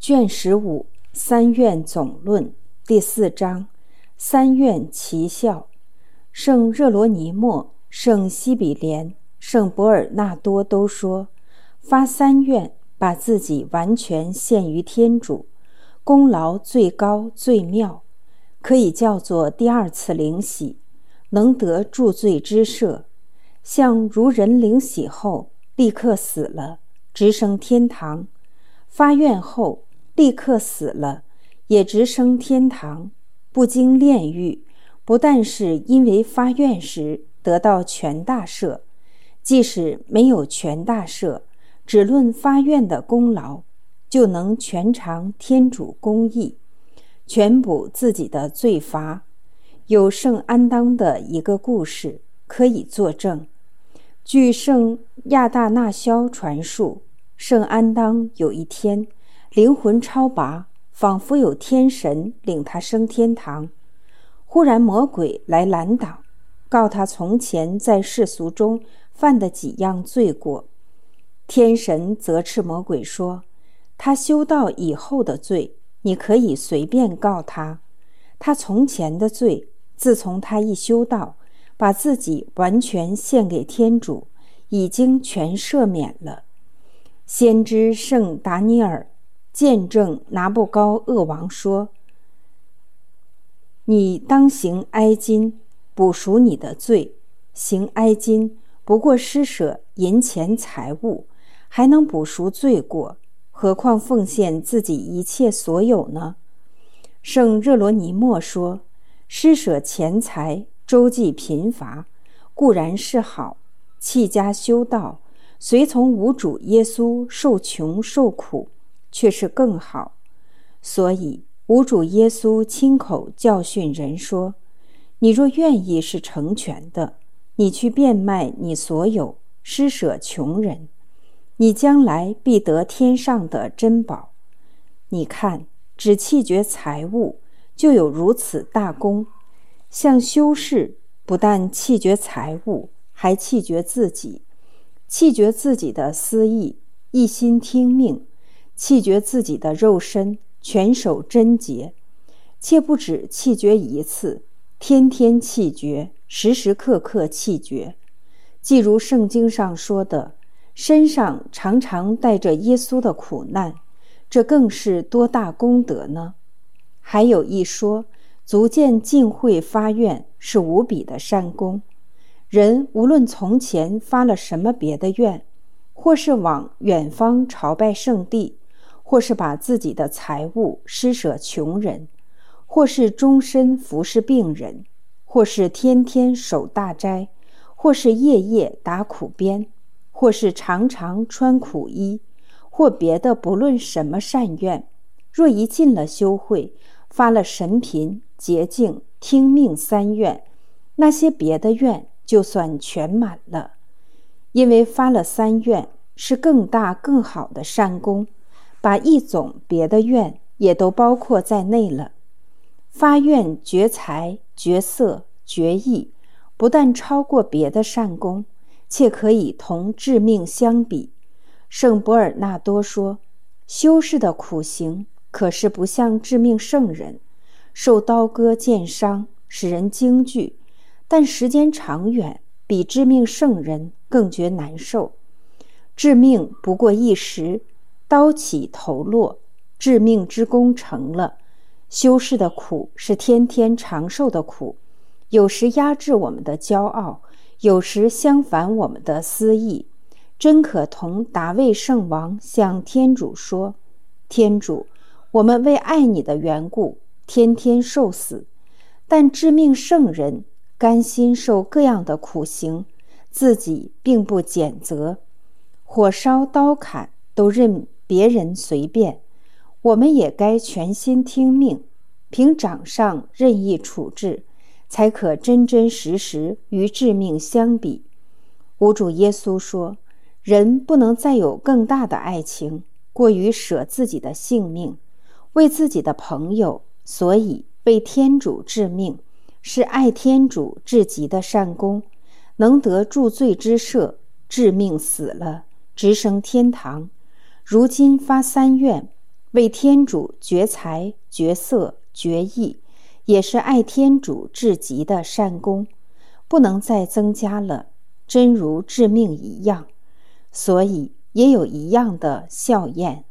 卷15三愿总论第4章三愿奇效。圣热罗尼默、圣西比廉、圣博尔纳多都说，发三愿，把自己完全献于天主，功劳最高最妙，可以叫做第二次领洗，能得助罪之赦。像如人领洗后立刻死了，直升天堂；发愿后立刻死了，也直升天堂。不经炼狱，不但是因为发愿时得到全大赦，即使没有全大赦，只论发愿的功劳，就能全偿天主公义，全补自己的罪罚。有圣安当的一个故事可以作证。据圣亚大纳肖传述，圣安当有一天灵魂超拔，仿佛有天神领他升天堂。忽然魔鬼来拦挡，告他从前在世俗中犯的几样罪过。天神责斥魔鬼说，他修道以后的罪你可以随便告他，他从前的罪，自从他一修道，把自己完全献给天主，已经全赦免了。先知圣达尼尔见证拿布高鄂王说，你当行哀金，补赎你的罪。行哀金不过施舍银钱财物，还能补赎罪过，何况奉献自己一切所有呢？圣热罗尼默说，施舍钱财，周济贫乏，固然是好，弃家修道，随从无主耶稣受穷受苦，却是更好。所以无主耶稣亲口教训人说，你若愿意是成全的，你去变卖你所有，施舍穷人，你将来必得天上的珍宝。你看，只弃绝财物，就有如此大功。像修士，不但弃绝财物，还弃绝自己，弃绝自己的私意，一心听命，弃绝自己的肉身，全守贞洁，且不止弃绝一次，天天弃绝，时时刻刻弃绝。既如圣经上说的，身上常常带着耶稣的苦难，这更是多大功德呢？还有一说，足见浸会发愿是无比的善功。人无论从前发了什么别的愿，或是往远方朝拜圣地，或是把自己的财物施舍穷人，或是终身服侍病人，或是天天守大斋，或是夜夜打苦鞭，或是常常穿苦衣，或别的不论什么善愿，若一进了修会，发了神贫、洁净、听命三愿，那些别的愿就算全满了。因为发了三愿是更大更好的善功，把一总别的愿也都包括在内了。发愿绝财、绝色、绝义，不但超过别的善功，且可以同致命相比。圣博尔纳多说，修士的苦行可是不像致命圣人，受刀割剑伤，使人惊惧，但时间长远，比致命圣人更觉难受。致命不过一时，刀起头落，致命之功成了。修士的苦是天天长寿的苦，有时压制我们的骄傲，有时相反我们的私意。真可同达味圣王向天主说，天主，我们为爱你的缘故，天天受死。但致命圣人甘心受各样的苦刑，自己并不谴责，火烧刀砍都任别人随便，我们也该全心听命，凭掌上任意处置，才可真真实实与致命相比。无主耶稣说，人不能再有更大的爱情，过于舍自己的性命，为自己的朋友，所以为天主致命，是爱天主至极的善功，能得助罪之赦，致命死了，直升天堂。如今发三愿， 为天主绝财、绝色、绝义，也是爱天主至极的善功，不能再增加了，真如致命一样，所以也有一样的效验。